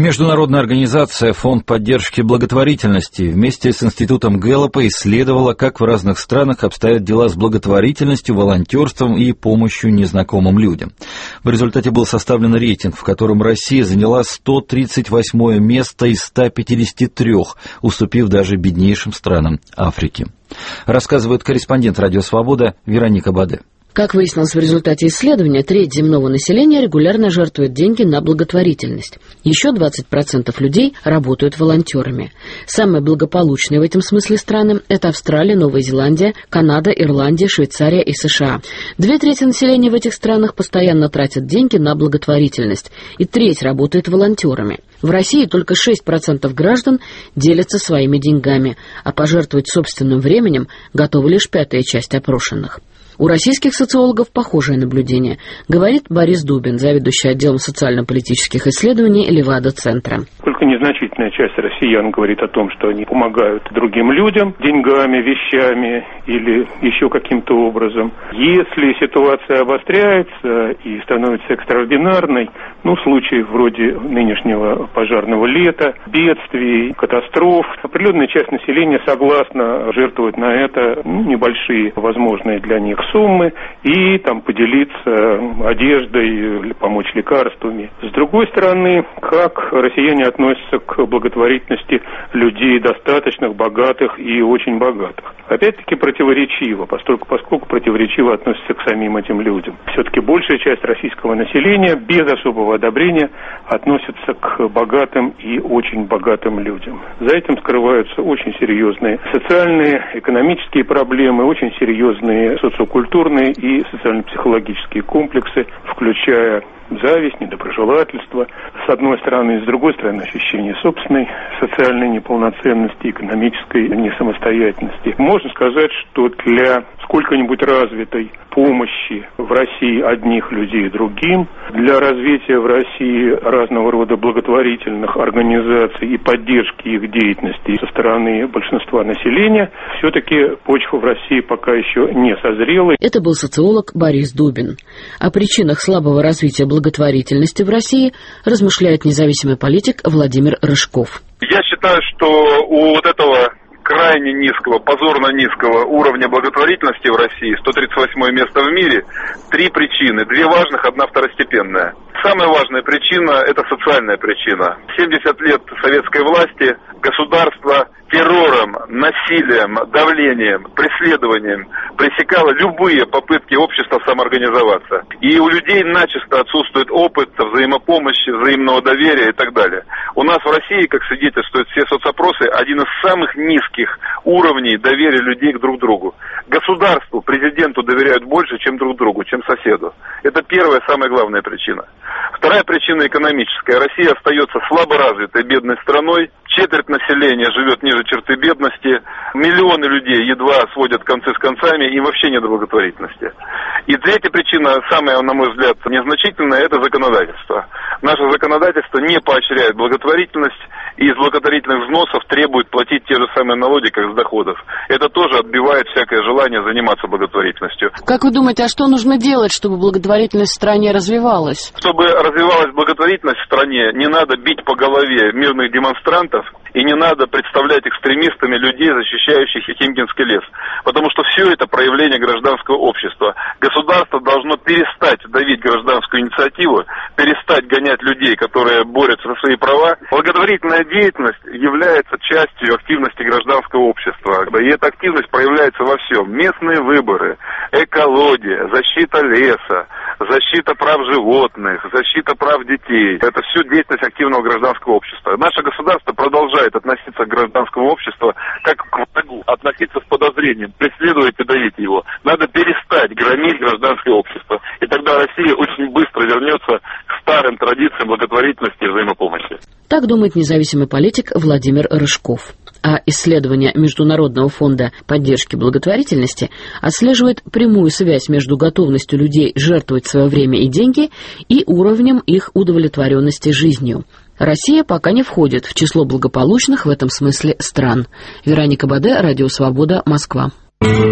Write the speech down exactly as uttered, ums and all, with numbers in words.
Международная организация «Фонд поддержки благотворительности» вместе с Институтом Гэллопа исследовала, как в разных странах обстоят дела с благотворительностью, волонтерством и помощью незнакомым людям. В результате был составлен рейтинг, в котором Россия заняла сто тридцать восьмое место из ста пятидесяти трёх, уступив даже беднейшим странам Африки. Рассказывает корреспондент «Радио Свобода» Вероника Баде. Как выяснилось в результате исследования, треть земного населения регулярно жертвует деньги на благотворительность. Еще двадцать процентов людей работают волонтерами. Самые благополучные в этом смысле страны – это Австралия, Новая Зеландия, Канада, Ирландия, Швейцария и США. Две трети населения в этих странах постоянно тратят деньги на благотворительность, и треть работает волонтерами. В России только шесть процентов граждан делятся своими деньгами, а пожертвовать собственным временем готова лишь пятая часть опрошенных. У российских социологов похожее наблюдение, говорит Борис Дубин, заведующий отделом социально-политических исследований Левада-центра. Только незначительная часть россиян говорит о том, что они помогают другим людям деньгами, вещами или еще каким-то образом. Если ситуация обостряется и становится экстраординарной, ну, случаи вроде нынешнего пожарного лета, бедствий, катастроф, определенная часть населения согласна жертвовать на это ну, небольшие возможные для них суммы и там поделиться одеждой или помочь лекарствами. С другой стороны, как россияне относятся к благотворительности людей достаточных, богатых и очень богатых? Опять-таки противоречиво, поскольку, поскольку противоречиво относятся к самим этим людям. Все-таки большая часть российского населения без особого одобрения относится к богатым и очень богатым людям. За этим скрываются очень серьезные социальные, экономические проблемы, очень серьезные социокультурные и социально-психологические комплексы, включая зависть, недоброжелательство, с одной стороны, и с другой стороны, ощущение собственной социальной неполноценности, экономической несамостоятельности. Можно сказать, что для сколько-нибудь развитой помощи в России одних людей другим, для развития в России разного рода благотворительных организаций и поддержки их деятельности со стороны большинства населения, все-таки почва в России пока еще не созрела. Это был социолог Борис Дубин. О причинах слабого развития благотворительности в России размышляет независимый политик Владимир Рыжков. Я считаю, что у вот этого крайне низкого, позорно низкого уровня благотворительности в России, сто тридцать восьмое место в мире, три причины. Две важных, одна второстепенная. Самая важная причина – это социальная причина. семьдесят лет советской власти государство террором, насилием, давлением, преследованием пресекало любые попытки общества самоорганизоваться. И у людей начисто отсутствует опыт взаимопомощи, взаимного доверия и так далее. У нас в России, как свидетельствуют все соцопросы, один из самых низких уровней доверия людей к друг другу. Государству, президенту доверяют больше, чем друг другу, чем соседу. Это первая, самая главная причина. Вторая причина экономическая. Россия остается слаборазвитой, бедной страной. Четверть населения живет ниже черты бедности. Миллионы людей едва сводят концы с концами, им вообще нет благотворительности. И третья причина, самая, на мой взгляд, незначительная, это законодательство. Наше законодательство не поощряет благотворительность и из благотворительных взносов требует платить те же самые налоги, как с доходов. Это тоже отбивает всякое желание заниматься благотворительностью. Как вы думаете, а что нужно делать, чтобы благотворительность в стране развивалась? Чтобы развивалась благотворительность в стране, не надо бить по голове мирных демонстрантов и не надо представлять экстремистами людей, защищающих Химкинский лес. Потому что все это проявление гражданского общества. Государство должно перестать давить гражданскую инициативу, перестать гонять людей, которые борются за свои права. Благотворительная деятельность является частью активности гражданского общества. И эта активность проявляется во всем. Местные выборы, экология, защита леса, защита прав животных, защита прав детей. Это все деятельность активного гражданского общества. Наше государство продолжает относиться к гражданскому обществу как к врагу, относиться с подозрением, преследовать и давить его. Надо перестать громить гражданское общество. И тогда Россия очень быстро вернется к старым традициям благотворительности и взаимопомощи. Так думает независимый политик Владимир Рыжков. А исследование Международного фонда поддержки благотворительности отслеживает прямую связь между готовностью людей жертвовать свое время и деньги и уровнем их удовлетворенности жизнью. Россия пока не входит в число благополучных в этом смысле стран. Вероника Баде, Радио Свобода, Москва.